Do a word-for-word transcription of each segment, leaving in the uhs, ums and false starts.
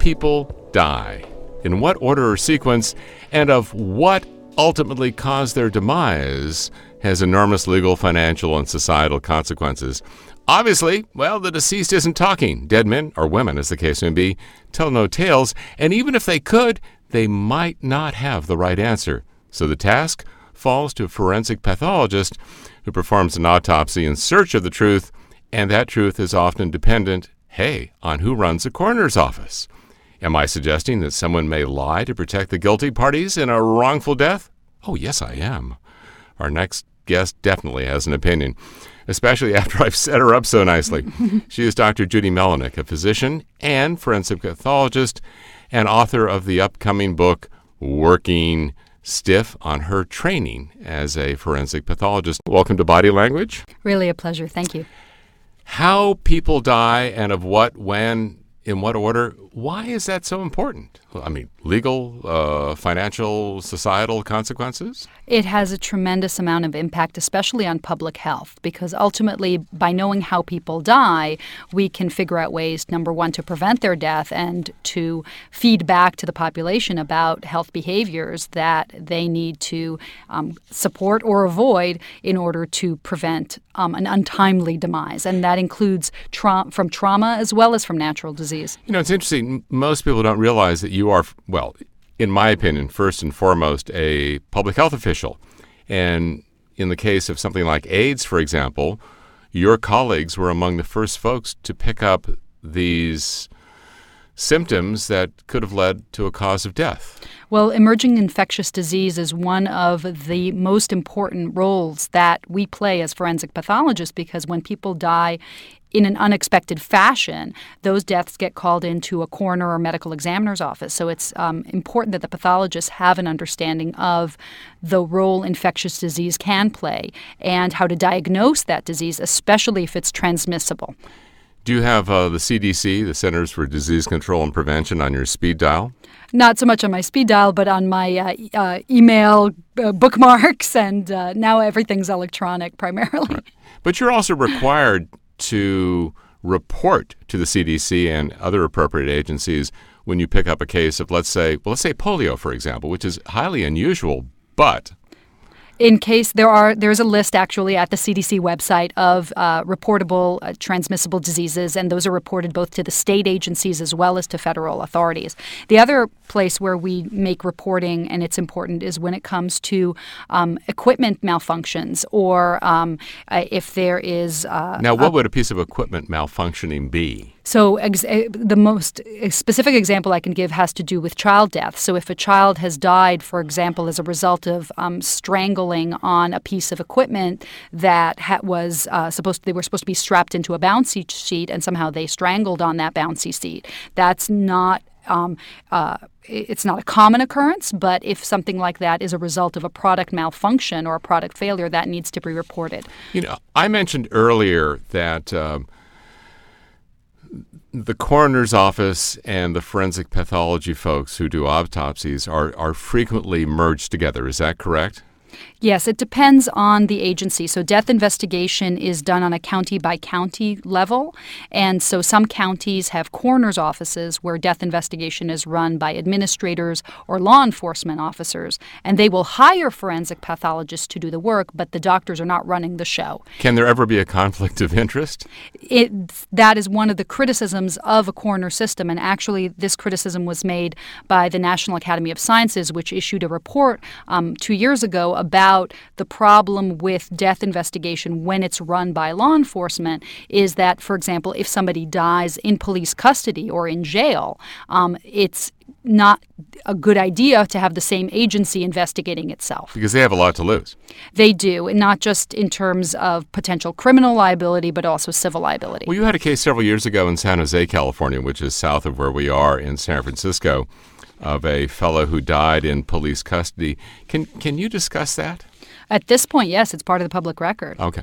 people die, in what order or sequence, and of what ultimately caused their demise has enormous legal, financial, and societal consequences. Obviously, well, the deceased isn't talking. Dead men, or women as the case may be, tell no tales, and even if they could, they might not have the right answer. So the task falls to a forensic pathologist who performs an autopsy in search of the truth, and that truth is often dependent, hey, on who runs the coroner's office. Am I suggesting that someone may lie to protect the guilty parties in a wrongful death? Oh, yes, I am. Our next guest definitely has an opinion, especially after I've set her up so nicely. She is Doctor Judy Melinek, a physician and forensic pathologist and author of the upcoming book, Working Stiff, on her training as a forensic pathologist. Welcome to Body Language. Really a pleasure. Thank you. How people die and of what, when, in what order, why is that so important? I mean, legal, uh, financial, societal consequences? It has a tremendous amount of impact, especially on public health, because ultimately, by knowing how people die, we can figure out ways, number one, to prevent their death and to feed back to the population about health behaviors that they need to um, support or avoid in order to prevent um, an untimely demise. And that includes tra- from trauma as well as from natural disease. You know, it's interesting. Most people don't realize that you are, well, in my opinion, first and foremost, a public health official. And in the case of something like AIDS, for example, your colleagues were among the first folks to pick up these symptoms that could have led to a cause of death. Well, emerging infectious disease is one of the most important roles that we play as forensic pathologists, because when people die in an unexpected fashion, those deaths get called into a coroner or medical examiner's office. So it's um, important that the pathologists have an understanding of the role infectious disease can play and how to diagnose that disease, especially if it's transmissible. Do you have uh, the C D C, the Centers for Disease Control and Prevention, on your speed dial? Not so much on my speed dial, but on my uh, uh, email uh, bookmarks, and uh, now everything's electronic primarily. Right. But you're also required to report to the C D C and other appropriate agencies when you pick up a case of, let's say, well, let's say polio, for example, which is highly unusual, but in case there are, there's a list actually at the C D C website of uh, reportable uh, transmissible diseases, and those are reported both to the state agencies as well as to federal authorities. The other place where we make reporting, and it's important, is when it comes to um, equipment malfunctions or um, uh, if there is... Uh, now, what a, would a piece of equipment malfunctioning be? So ex- the most specific example I can give has to do with child death. So if a child has died, for example, as a result of um, strangling on a piece of equipment that ha- was uh, supposed to, they were supposed to be strapped into a bouncy seat, and somehow they strangled on that bouncy seat, that's not um, uh, it's not a common occurrence, but if something like that is a result of a product malfunction or a product failure, that needs to be reported. You know, I mentioned earlier that um, the coroner's office and the forensic pathology folks who do autopsies are, are frequently merged together. Is that correct? Yes, it depends on the agency. So death investigation is done on a county-by-county level. And so some counties have coroner's offices where death investigation is run by administrators or law enforcement officers. And they will hire forensic pathologists to do the work, but the doctors are not running the show. Can there ever be a conflict of interest? It, that is one of the criticisms of a coroner system. And actually, this criticism was made by the National Academy of Sciences, which issued a report um, two years ago about the problem with death investigation when it's run by law enforcement is that, for example, if somebody dies in police custody or in jail, um, it's not a good idea to have the same agency investigating itself. Because they have a lot to lose. They do, and not just in terms of potential criminal liability, but also civil liability. Well, you had a case several years ago in San Jose, California, which is south of where we are in San Francisco, of a fellow who died in police custody. Can can you discuss that? At this point, yes, it's part of the public record. Okay.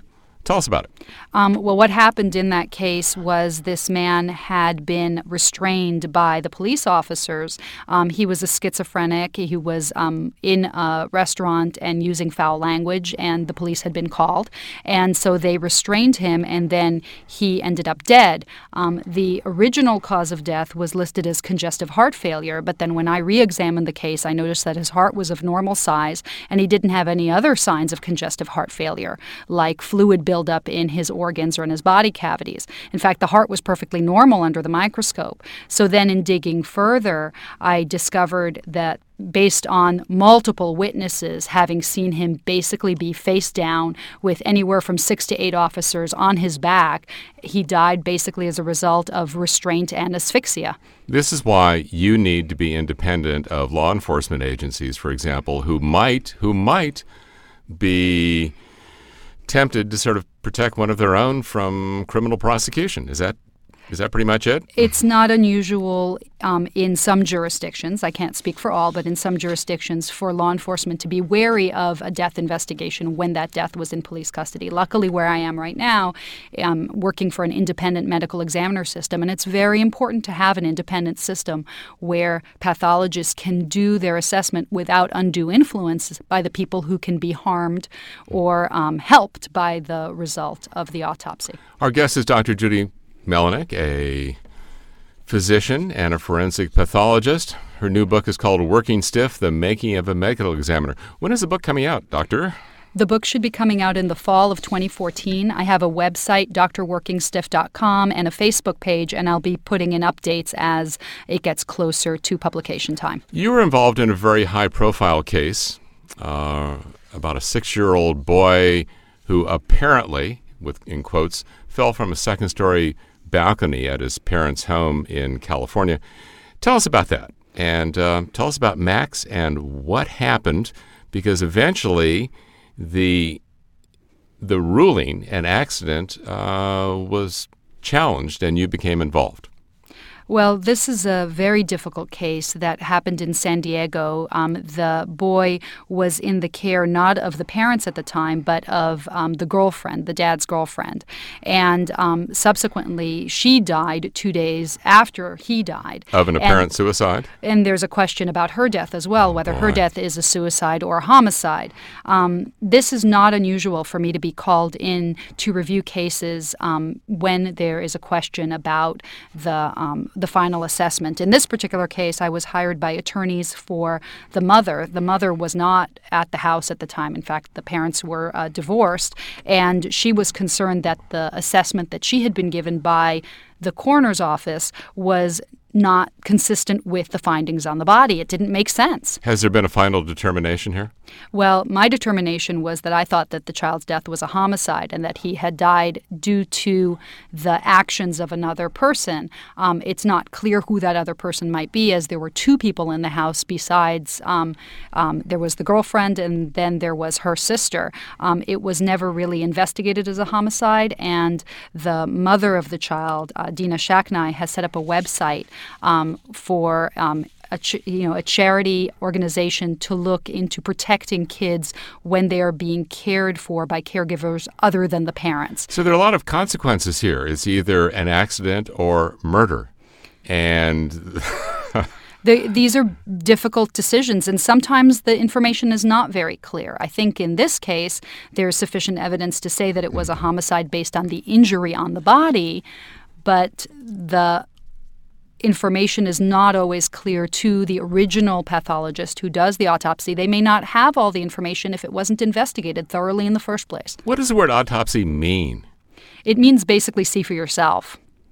Tell us about it. Um, well, what happened in that case was this man had been restrained by the police officers. Um, he was a schizophrenic. He was um, in a restaurant and using foul language, and the police had been called. And so they restrained him, and then he ended up dead. Um, the original cause of death was listed as congestive heart failure, but then when I re-examined the case, I noticed that his heart was of normal size, and he didn't have any other signs of congestive heart failure, like fluid buildup in his organs or in his body cavities. In fact, the heart was perfectly normal under the microscope. So then in digging further, I discovered that based on multiple witnesses having seen him basically be face down with anywhere from six to eight officers on his back, he died basically as a result of restraint and asphyxia. This is why you need to be independent of law enforcement agencies, for example, who might who might be tempted to sort of protect one of their own from criminal prosecution. Is that Is that pretty much it? It's not unusual um, in some jurisdictions, I can't speak for all, but in some jurisdictions for law enforcement to be wary of a death investigation when that death was in police custody. Luckily, where I am right now, I'm working for an independent medical examiner system, and it's very important to have an independent system where pathologists can do their assessment without undue influence by the people who can be harmed or um, helped by the result of the autopsy. Our guest is Doctor Judy Melinek, a physician and a forensic pathologist. Her new book is called Working Stiff, The Making of a Medical Examiner. When is the book coming out, Doctor? The book should be coming out in the fall of twenty fourteen. I have a website, d r working stiff dot com, and a Facebook page, and I'll be putting in updates as it gets closer to publication time. You were involved in a very high-profile case uh, about a six-year-old boy who apparently, with in quotes, fell from a second-story balcony at his parents' home in California. Tell us about that, and uh, tell us about Max and what happened, because eventually the the ruling and accident uh, was challenged and you became involved. Well, this is a very difficult case that happened in San Diego. Um, the boy was in the care not of the parents at the time, but of um, the girlfriend, the dad's girlfriend. And um, subsequently, she died two days after he died. Of an apparent and, suicide? And there's a question about her death as well, whether Boy. her death is a suicide or a homicide. Um, this is not unusual for me to be called in to review cases um, when there is a question about the um, the final assessment. In this particular case, I was hired by attorneys for the mother. The mother was not at the house at the time. In fact, the parents were uh, divorced, and she was concerned that the assessment that she had been given by the coroner's office was not consistent with the findings on the body. It didn't make sense. Has there been a final determination here? Well, my determination was that I thought that the child's death was a homicide and that he had died due to the actions of another person. Um, it's not clear who that other person might be, as there were two people in the house besides um, um, there was the girlfriend and then there was her sister. Um, it was never really investigated as a homicide, and the mother of the child, uh, Dina Shaknai, has set up a website um, for um, A, ch- you know, a charity organization to look into protecting kids when they are being cared for by caregivers other than the parents. So there are a lot of consequences here. It's either an accident or murder. And the, these are difficult decisions, and sometimes the information is not very clear. I think in this case, there's sufficient evidence to say that it was a homicide based on the injury on the body, but the information is not always clear to the original pathologist who does the autopsy. They may not have all the information if it wasn't investigated thoroughly in the first place. What does the word autopsy mean? It means basically see for yourself.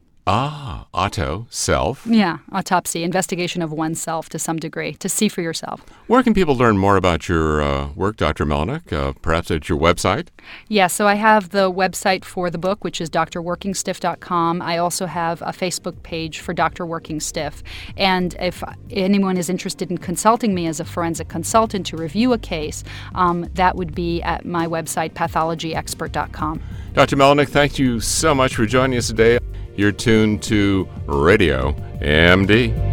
Ah, auto, self. Yeah, autopsy, investigation of oneself to some degree, to see for yourself. Where can people learn more about your uh, work, Doctor Melinek? Uh, perhaps at your website? Yeah, so I have the website for the book, which is d r working stiff dot com. I also have a Facebook page for Doctor Working Stiff. And if anyone is interested in consulting me as a forensic consultant to review a case, um, that would be at my website, pathology expert dot com. Doctor Melinek, thank you so much for joining us today. You're tuned to Radio M D.